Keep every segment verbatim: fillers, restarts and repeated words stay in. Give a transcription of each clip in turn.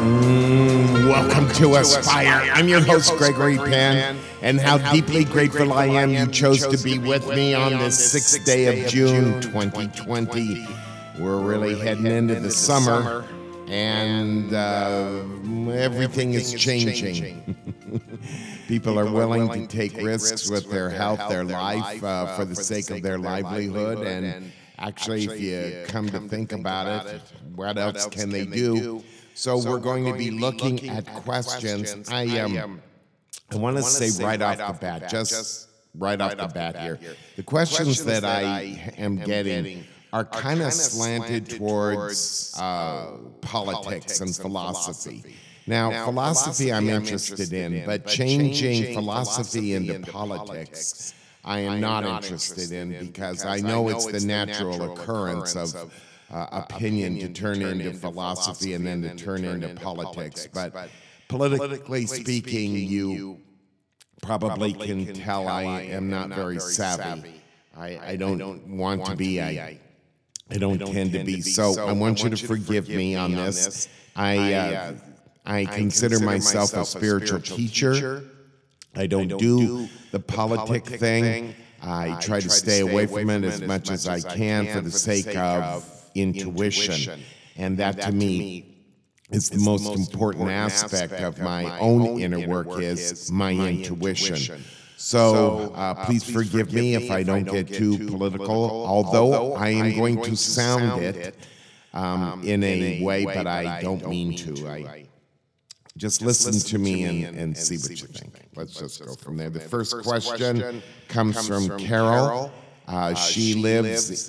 Mm, welcome to Aspire. I'm your host, Gregory Pan, and how deeply grateful I am you chose to be with me on this sixth day of June twenty twenty. We're really heading into the summer, and uh, everything is changing. People are willing to take risks with their health, their life, uh, for the sake of their livelihood, and actually, if you come to think about it, what else can they do? So, so we're going, going to be looking, looking at questions. questions. I um, I want to say, say right off the bat, bat just right, right off the bat, bat here, here, the questions, questions that, that I am getting, getting are kind of slanted towards uh, politics and philosophy. philosophy. Now, now philosophy, philosophy I'm interested, interested in, in, but changing philosophy into politics, I am not interested in because I know it's the natural occurrence of Uh, opinion to turn into philosophy and then to turn into politics. But politically speaking, you probably can tell I am not very savvy. I, I don't want to be. I, I don't tend to be. So I want you to forgive me on this. I uh, I consider myself a spiritual teacher. I don't do the politic thing. I try to stay away from it as much as I can for the sake of intuition, and that to me is the most important aspect of my own inner work is my intuition. So uh, please forgive me if I don't get too political, although I am going to sound it um, in a way, but I don't mean to. I just listen to me and, and see what you think. Let's just go from there. The first question comes from Carol. Uh, she lives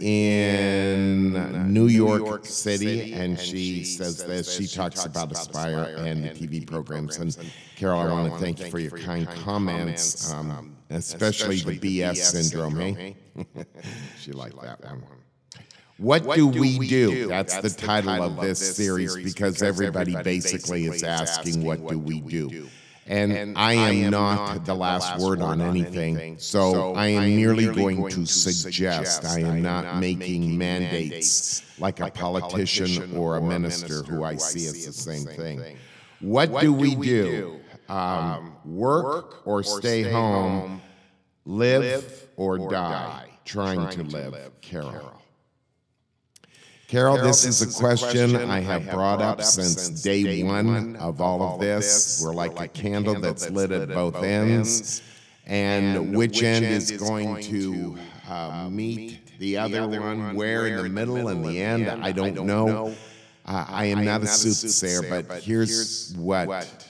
in New York City, and she says this. She talks about Aspire and the T V programs. And Carol, I want to thank you for your kind comments, um, especially the B S syndrome, eh? She liked that one. What do we do? That's the title of this series because everybody basically is asking, what do we do? And, and I am, I am not, not the last, last word on anything, anything. So, so I am merely going, going to suggest. I am not, not making mandates like a politician or a minister who I see as the same thing. thing. What, what do we do? Um, work or stay home, live or die, trying to live. Carol. Carol, this is a question I have brought up since day one of all of this. We're like a candle that's lit at both ends, and which end is going to uh, meet the other one, where in the middle and the end, I don't know. Uh, I am not a soothsayer, but here's what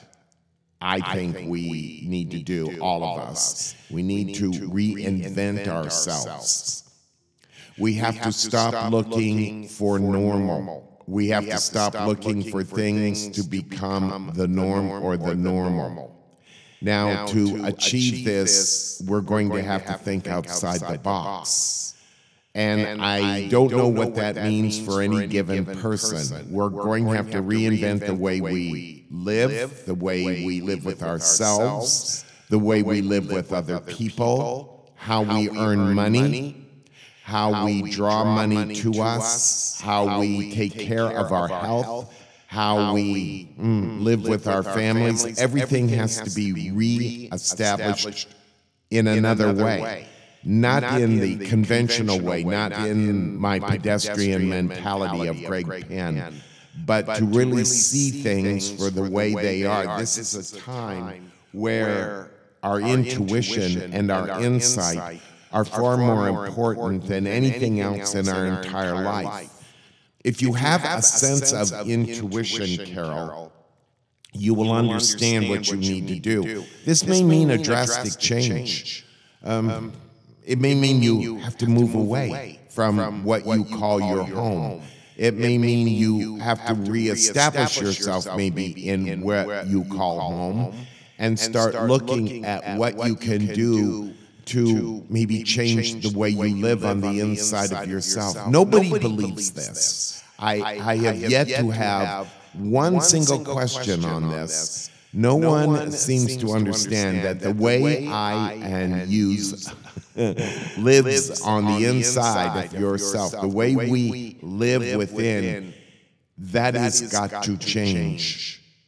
I think we need to do, all of us. We need to reinvent ourselves. We have, we have to stop, stop looking, looking for normal. normal. We have we to have stop, stop looking, looking for things, things to become the norm or the normal. normal. Now, now to, to achieve this, we're going, going to have to think, think outside, outside the box. And, and I don't know what that means for any given person. We're going to have to reinvent the way we live, the way we live with ourselves, the way we live with other people, how we earn money, how, how we draw, draw money, money to us, how, how we take, take care, care of our health, health how, how we mm, live, live with our families. families. Everything, Everything has, has to be re-established in another, another way. way. Not, not in the conventional way, not in my pedestrian mentality of Greg Penn, but to really see things for the way they are. This is a time where our intuition and our insight are far more important than anything else in our entire life. If you have a sense of intuition, Carol, you will understand what you need to do. This may mean a drastic change. Um, it may mean you have to move away from what you call your home. It may mean you have to reestablish yourself maybe in what you call home and start looking at what you can do to maybe change the way you live on the inside of yourself. Nobody believes this. I, I have yet to have one single question on this. No one seems to understand that the way I and use lives on the inside of yourself, the way we live within, that has got to change.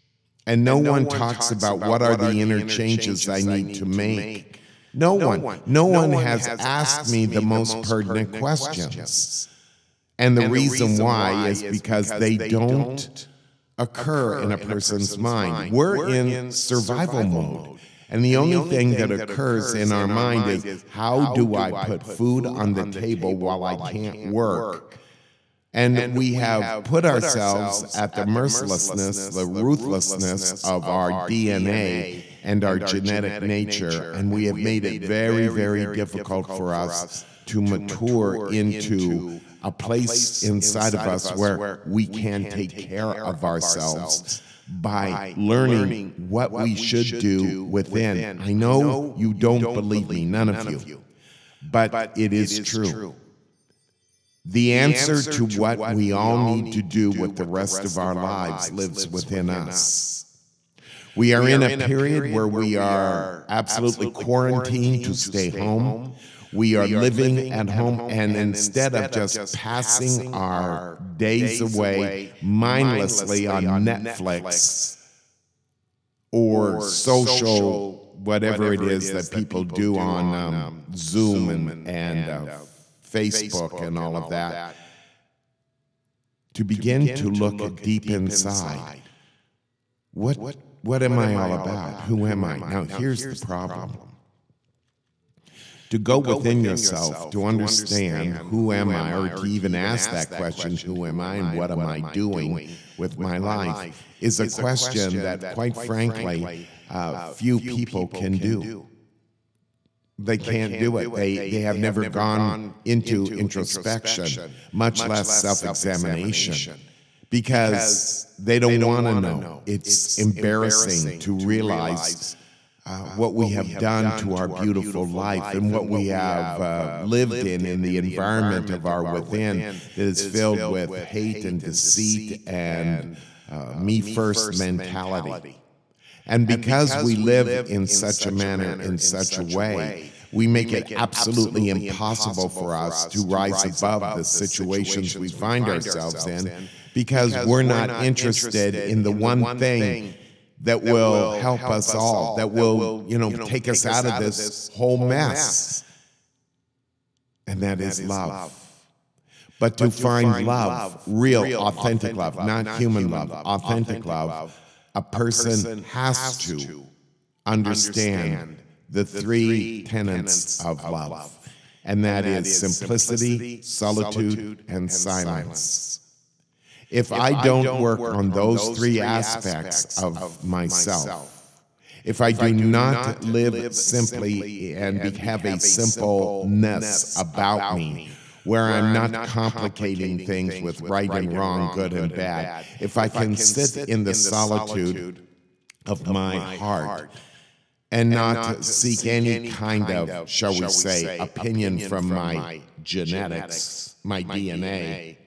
And no one talks about what are the interchanges I need to make. No one, no one has asked me the most pertinent questions. And the reason why is because they don't occur in a person's mind. We're in survival mode. And the only thing that occurs in our mind is, how do I put food on the table while I can't work? And we have put ourselves at the mercilessness, the ruthlessness of our D N A and our genetic nature, and we have made it very, very difficult for us to mature into a place inside of us where we can take care of ourselves by learning what we should do within. I know you don't believe me, none of you, but it is true. The answer to what we all need to do with the rest of our lives lives within us. We are in a period where we are absolutely quarantined to stay home. We are living at home, and instead of just passing our days away mindlessly on Netflix or social, whatever it is that people do on um, Zoom and, and uh, Facebook and all of that, to begin to look deep inside. What, what am I all about? Who am I? Now, here's the problem. To go within yourself, to understand who am I, or to even ask that question, who am I and what am I doing with my life, is a question that, quite frankly, uh, few people can do. They can't do it. They, they have never gone into introspection, much less self-examination, because they don't want to know. It's embarrassing to realize Uh, what we have done to our beautiful life and what we have uh, lived in in the environment of our within that is filled with hate and deceit and uh, me-first mentality. And because we live in such a manner, in such a way, we make it absolutely impossible for us to rise above the situations we find ourselves in, because we're not interested in the one thing that will help us all, that will, you know, take us out of this whole mess. And that is love. But to find love, real, authentic love, not human love, authentic love, a person has to understand the three tenets of love. And that is simplicity, solitude, and silence. If I don't work on those three aspects of myself, if I do not live simply and have a simpleness about me, where I'm not complicating things with right and wrong, good and bad, if I can sit in the solitude of my heart and not seek any kind of, shall we say, opinion from my genetics, my D N A,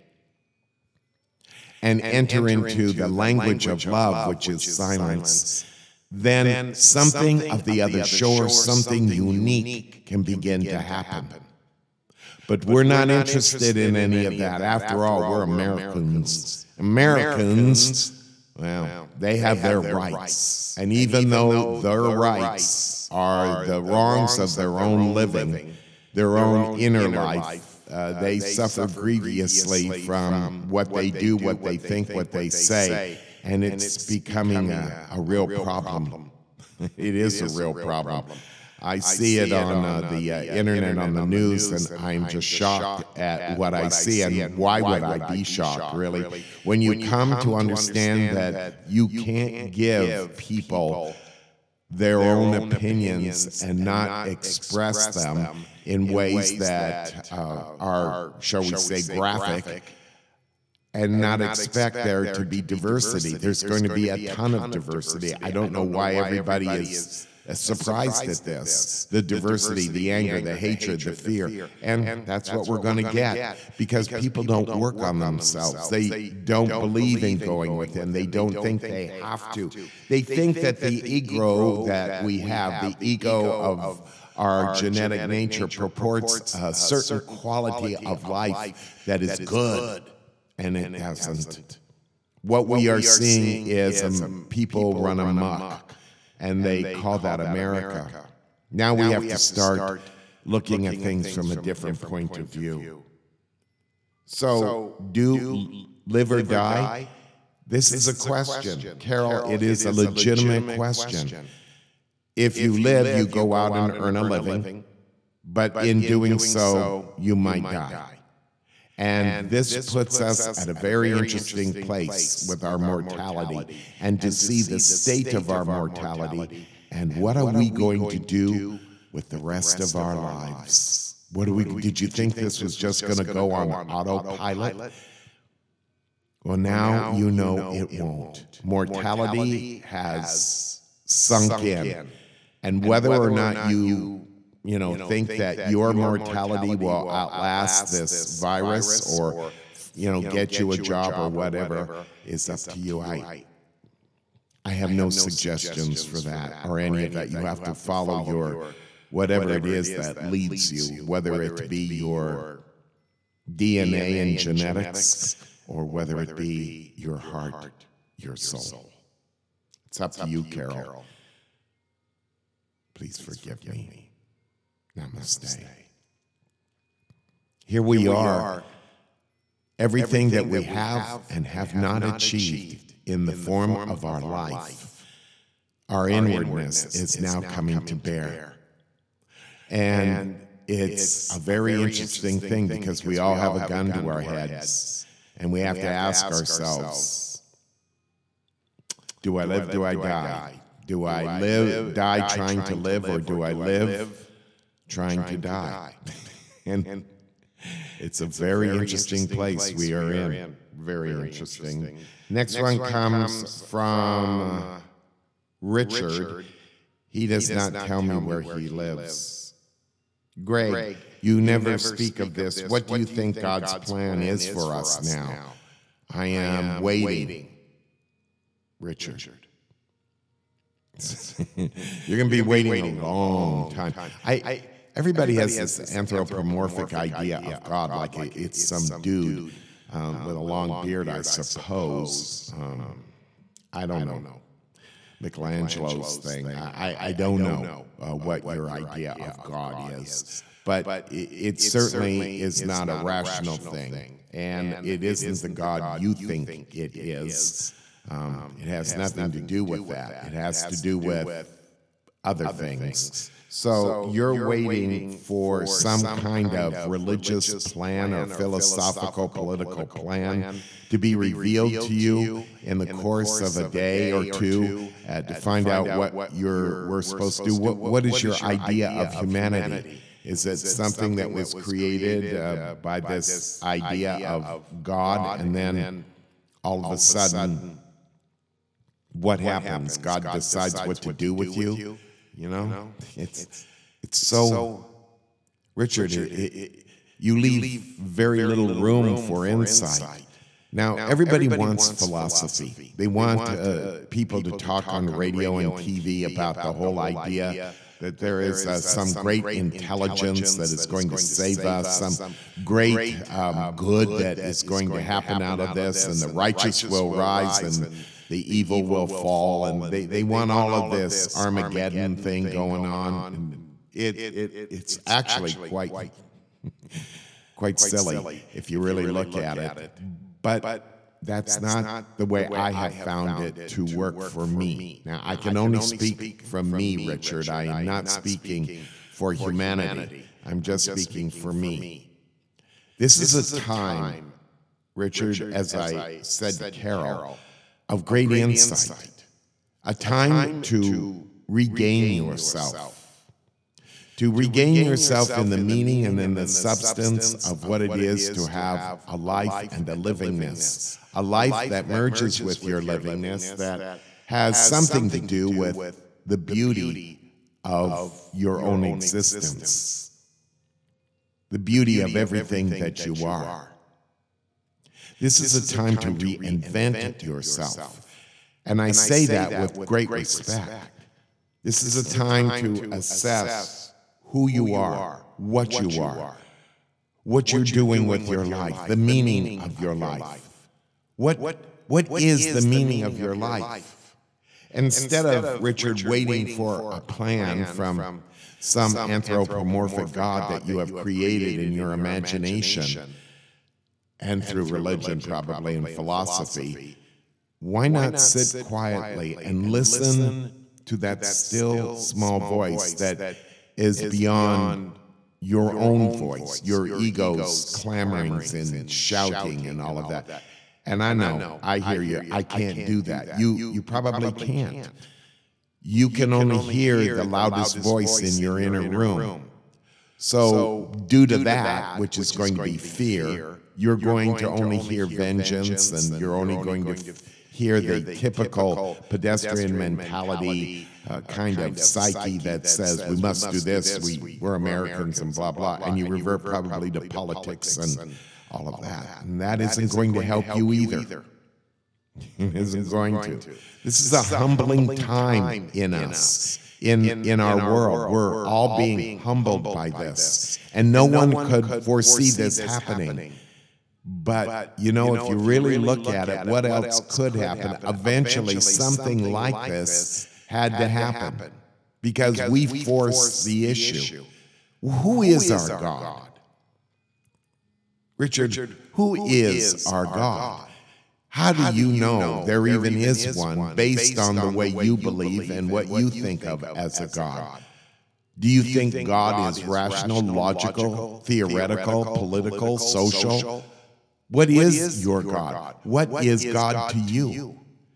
and enter into the language of love, which is silence, then something of the other shore, something unique can begin to happen. But we're not interested in any of that. After all, we're Americans. Americans, well, they have their rights. And even though their rights are the wrongs of their own living, their own inner life, Uh, they, uh, they suffer grievously from what they do, what they think, what they say, and it's becoming a, a real problem. It is a real problem. I see it on uh, the uh, internet, on the news, and I'm just shocked at what I see. And why would I be shocked, really? When you come to understand that you can't give people their own opinions and not express them in ways that uh, are, shall we say, graphic, and not expect there to be diversity. There's going to be a ton of diversity. I don't know why everybody is surprised at this. The diversity, the anger, the hatred, the fear. And that's what we're going to get, because people don't work on themselves. They don't believe in going within. They don't think they have to. They think that the ego that we have, the ego of our genetic nature, purports a certain quality of life that is good, and it hasn't. what we are seeing is um, people run amok, and they call that America. Now we have to start looking at things from a different point of view. So, do live or die? This is a question. Carol, it is a legitimate question. If you live, you go out and earn a living, but in doing so, you might die. And this puts us at a very interesting place with our mortality, and to see the state of our mortality, and what are we going to do with the rest of our lives? What do we? Did you think this was just going to go on autopilot? Well, now you know it won't. Mortality has sunk in, and whether or not you you know, think that your mortality will outlast this virus, or, you know, get you a job or whatever, is up to you. I, I have no suggestions for that or any of that. You have to follow your, whatever it is that leads you, whether it be your D N A and genetics, or whether it be your heart, your soul. It's up to you, Carol. Please forgive me. Namaste. Here we are. Everything that we have and have not achieved in the form of our life, our inwardness is now coming to bear. And it's a very interesting thing, because we all have a gun to our heads, and we have to ask ourselves, do I live, do I die? Do I live, die trying to live, or do I live trying to die? And it's a very interesting place we are in. Very interesting. Next one comes from Richard. He does not tell me where he lives. Greg, you never speak of this. What do you think God's plan is for us now? I am waiting. Richard. You're going to be waiting a long time. I. Everybody, Everybody has this anthropomorphic idea of God, like it's some dude um, with a long beard, I suppose. Um, I don't know. Michelangelo's thing. I, I don't know uh, what your idea of God is. But it certainly is not a rational thing. And it isn't the God you think it is. Um, it has nothing to do with that. It has to do with other things. So you're waiting for some kind of religious plan or philosophical political plan to be revealed to you in the course of a day or two uh, to find out what you're we're supposed to do. What, what is your idea of humanity? Is it something that was created uh, by this idea of God, and then all of a sudden, what happens? God decides what to do with you? You know, you know, it's it's, it's so, so Richard. Richard it, it, you leave, leave very, very little room, room for insight. insight. Now, now everybody, everybody wants, wants philosophy. philosophy. They want, they want uh, people, people to talk, talk on radio and T V about, about the whole idea, idea that there is uh, some, some great intelligence that is going to save us, some great um, good that is going to happen out of this, and the righteous will rise, and the evil will fall, and they, they want all of this Armageddon thing going on. And it, it, it's actually quite, quite silly if you really look at it. But that's not the way I have found it to work for me. Now, I can only speak from me, Richard. I am not speaking for humanity. I'm just speaking for me. This is a time, Richard, as I said to Carol, of great, great insight, insight, a time, a time to, to regain yourself, to, to regain yourself in the meaning and in the substance of what it is to have a life and a livingness, a life that merges with your livingness, that has something to do with the beauty of your own existence, the beauty of everything that you are. This, this is a time, time to reinvent, reinvent yourself. yourself. And I, and I say, say that, that with great, great respect. respect. This, this is a time, time to assess who you are, what, what you are, what you're doing with your life, the meaning of your life. What, What is the meaning of your life? Instead of, Richard, waiting for a plan from some anthropomorphic God that you have created in your imagination, and through religion probably and philosophy, why not sit quietly and listen to that still small voice that is beyond your own voice, your ego's clamorings and shouting and all of that? And I know, I hear you, I can't do that. You, you probably can't. You can only hear the loudest voice in your inner room. So due to that, which is going to be fear, you're going to only hear vengeance, and you're only going to hear the typical pedestrian mentality uh, kind of psyche that says we must do this, we, we're Americans and blah, blah, and you revert probably to politics and all of that. And that isn't going to help you either. It isn't going to. This is a humbling time in us, in, in our world. We're all being humbled by this. And no one could foresee this happening. But, you know, if you really look at it, what else could happen? Eventually, something like this had to happen because we forced the issue. Who is our God? Richard, who is our God? How do you know there even is one based on the way you believe and what you think of as a God? Do you think God is rational, logical, theoretical, political, social? What is your God? What is God to you?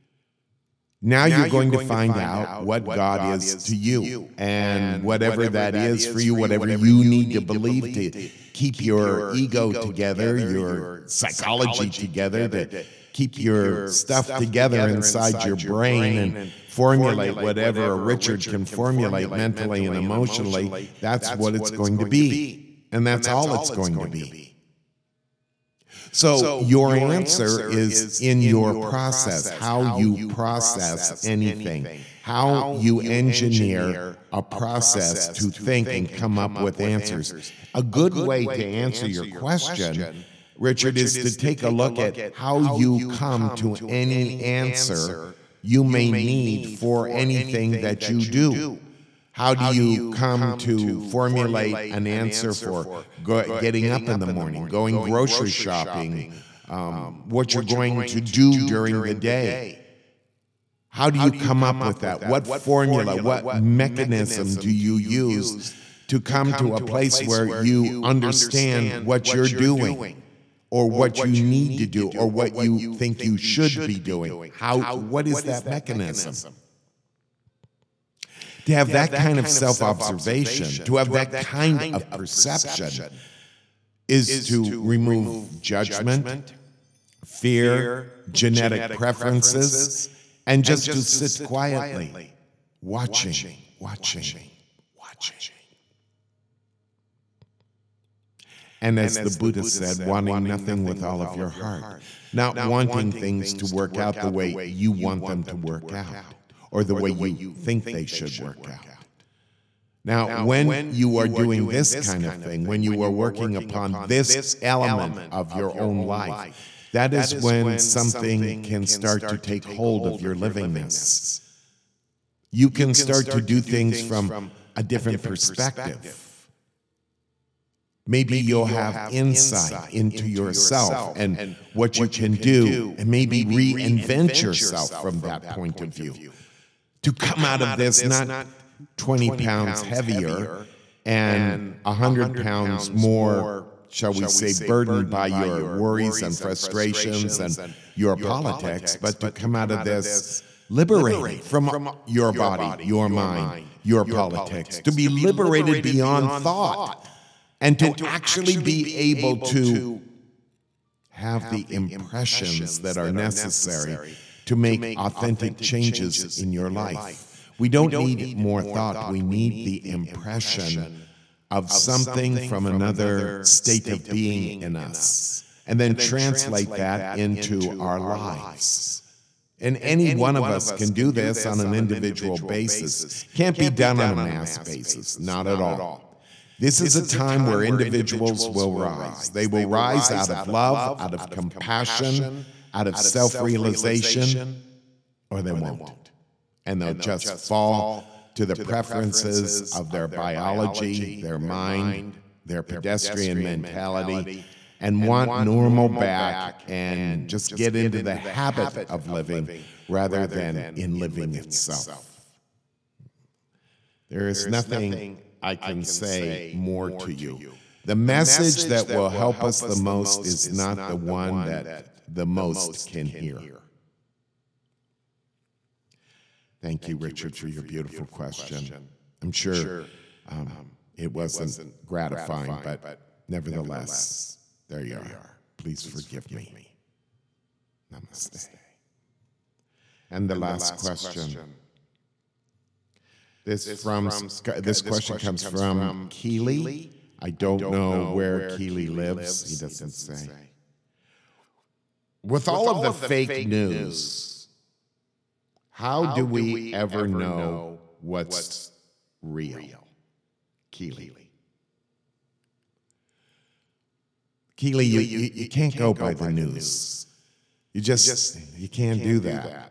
Now you're going to find out what God is to you, and whatever that is for you, whatever you need to believe to keep your ego together, your psychology together, to keep your stuff together inside your brain and formulate whatever a Richard can formulate mentally and emotionally. That's what it's going to be, and that's all it's going to be. So, so your, your answer, answer is in your process, how you process anything, how you engineer a process to think and come up with answers. A good way to answer your question, Richard, is to take a look at how you come to any answer you may need for anything that you do. How do you come to formulate an answer for go, getting up in the morning, going grocery shopping, um, what you're going to do during the day? How do you come up with that? What formula, what mechanism do you use to come to a place where you understand what you're doing, or what you need to do, or what you think you should be doing? How? What is that mechanism? To have that kind of self-observation, to have that kind of perception, is to remove judgment, fear, genetic preferences, and just to sit quietly, watching, watching, watching. And as the Buddha said, wanting nothing with all of your heart, not wanting things to work out the way you want them to work out, or the way you think they should work out. Now, when you are doing this kind of thing, when you are working upon this element of your own life, that is when something can start to take hold of your livingness. You can start to do things from a different perspective. Maybe you'll have insight into yourself and what you can do, and maybe reinvent yourself from that point of view. To come out of this not twenty pounds heavier and one hundred pounds more, shall we say, burdened by your worries and frustrations and your politics, but to come out of this liberated from your body, your mind, your politics, to be liberated beyond thought, and to actually be able to have the impressions that are necessary to make authentic changes in your life. We don't need more thought. We need the impression of something from another state of being in us, and then translate that into our lives. And any one of us can do this on an individual basis. Can't be done on a mass basis, not at all. This is a time where individuals will rise. They will rise out of love, out of compassion, out of self-realization, or they won't. And they'll just fall to the preferences of their biology, their mind, their pedestrian mentality, and want normal back and just get into the habit of living rather than in living itself. There is nothing I can say more to you. The message that will help us the most is not the one that the most can hear. Thank you, Richard, for your beautiful question. I'm sure um, it wasn't gratifying, but nevertheless, there you are. Please forgive me. Namaste. And the last question. This from this question comes from Keely. I don't know where Keely lives. He doesn't say. With all of the fake news, how do we ever know what's real? Keely. Keely, you, you, you can't go by the news. You just, you can't do that.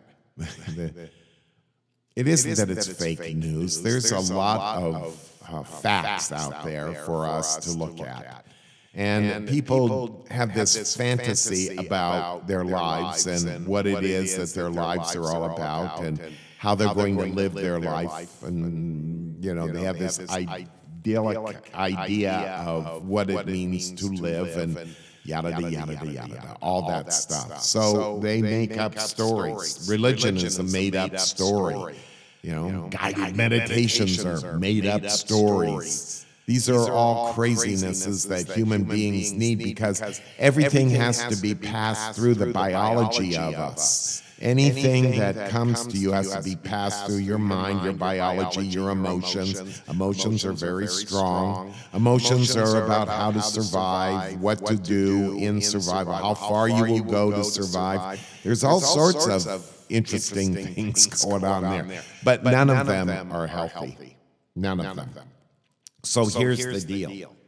It isn't that it's fake news. There's a lot of uh, facts out there for us to look at. And people have this fantasy about their lives and what it is that their lives are all about and how they're going to live their life. And, you know, they have this idyllic idea of what it means to live and yada, yada, yada, yada, all that stuff. So they make up stories. Religion is a made-up story. You know, guided meditations are made-up stories. These are all crazinesses that human beings need because everything has to be passed through the biology of us. Anything that comes to you has to be passed through your mind, your biology, your emotions. Emotions are very strong. Emotions are about how to survive, what to do in survival, how far you will go to survive. There's all sorts of interesting things going on there, but none of them are healthy. None of them. So, so here's, here's the, deal. the deal.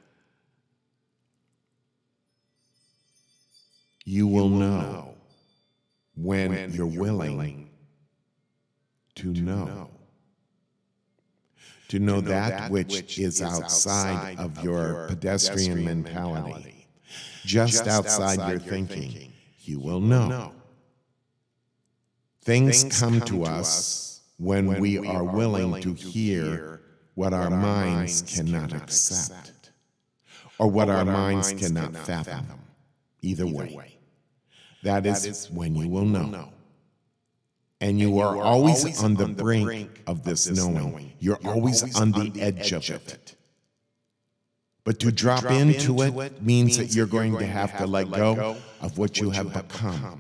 You will know when, when you're willing, willing to, to know. know. To know, to know that, that which, which is outside of your pedestrian mentality, mentality. Just, just outside, outside your thinking, thinking, you will know. know. Things, Things come, come to us when, when we are willing to hear what our minds cannot accept, or what our minds cannot fathom. Either way, that is when you will know. And you are always on the brink of this knowing. You're always on the edge of it. But to drop into it means that you're going to have to let go of what you have become.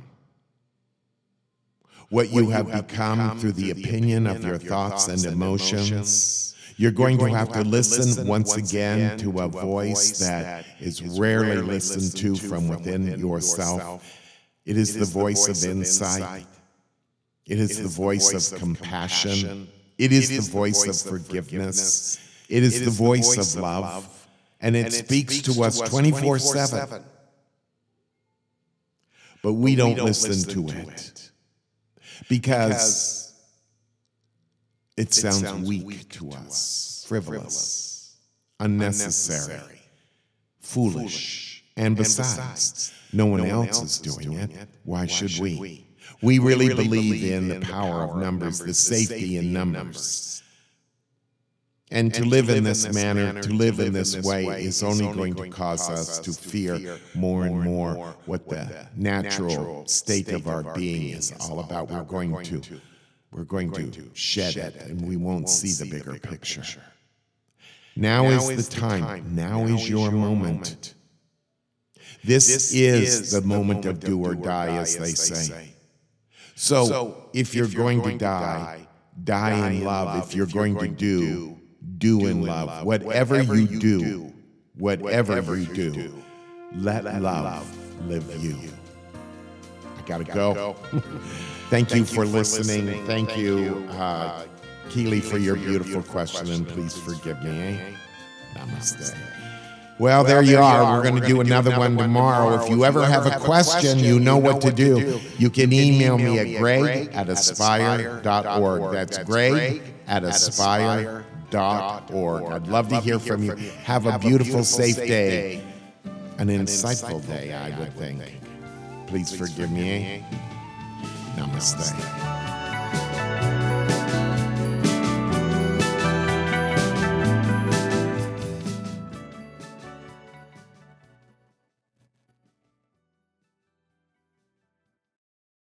What you have become through the opinion of your thoughts and emotions. You're going, You're going to have to listen, listen once again to a voice that is rarely listened to from within yourself. It is the voice of insight. It is the voice of compassion. It is the voice of forgiveness. It is the voice of love. And it speaks to us twenty-four seven. But we don't listen to it because it sounds, it sounds weak, weak to us, frivolous, frivolous unnecessary, unnecessary, foolish, foolish. And, besides, and besides, no one, no one else, else is doing, doing it. it. Why, Why should we? we? We really, really believe in the power of numbers, the safety in numbers. And to, and live, to live in this manner, manner, to live in this way, way is only going to cause us to fear more and more what the natural state of our being is all about. We're going to We're going, going to shed, shed it, and we won't, won't see the bigger, bigger picture. picture. Now, now is, is the time. time. Now, now is your moment. moment. This, this is the moment, moment of do or die, die as they say. say. So, so if, you're if you're going, going to die, die, die in love. love. If you're, if you're going, going to do, do, do in love. love. Whatever, whatever you do, whatever, whatever you do, do let, let love live you. you. I gotta, I gotta go. go. Thank, Thank you for, you for listening. listening. Thank, Thank you, uh, uh, Keely, for your beautiful, beautiful question, question, and please forgive me. Eh? Namaste. Well, there you are. We're going to do another one tomorrow. If you ever have a question, you know what to do. You can email me at greg at aspire dot org. That's greg at aspire dot org. I'd love to hear from you. Have a beautiful, safe day. An insightful day, I would think. Please forgive me. Namaste.